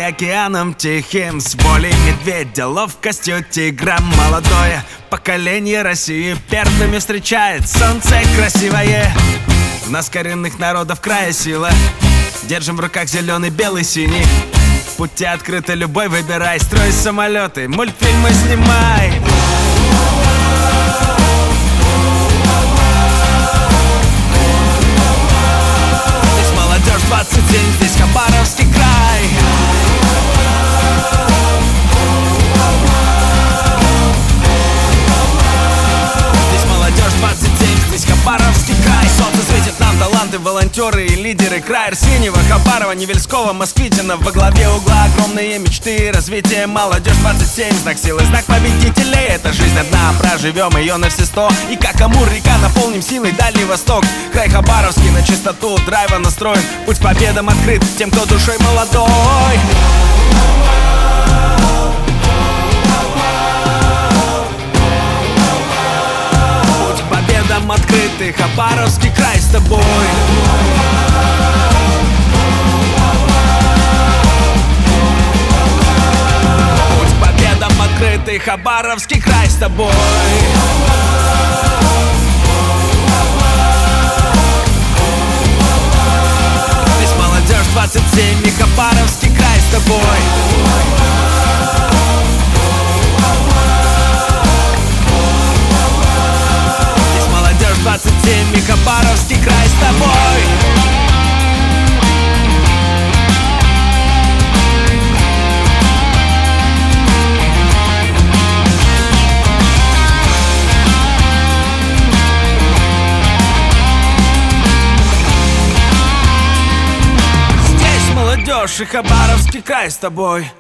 океаном тихим, с волей медведя, ловкостью тигра. Молодое поколение России первыми встречает солнце красивое. У нас коренных народов края сила, держим в руках зеленый, белый, синий. Пути открыты, любой выбирай, строй самолеты, мультфильмы снимай. Здесь молодежь 27, здесь Хабаровский край. Здесь молодежь 27, здесь Хабаровский край. Солнце светит нам, таланты, волонтеры и лидеры. Край Арсеньева, Хабарова, Невельского, Москвитина. Во главе угла огромные мечты и развитие. Молодежь 27, знак силы, знак победителей. Это жизнь одна, проживем ее на все 100. И как Амур река, наполним силой Дальний Восток. Край Хабаровский на чистоту, драйва настроен. Путь к победам открыт тем, кто душой молодой. Открытый Хабаровский край с тобой. Путь к победам открытый Хабаровский край с тобой. Здесь молодежь 27 и Хабаровский край с тобой. И Хабаровский край с тобой. Здесь молодежь и Хабаровский край с тобой.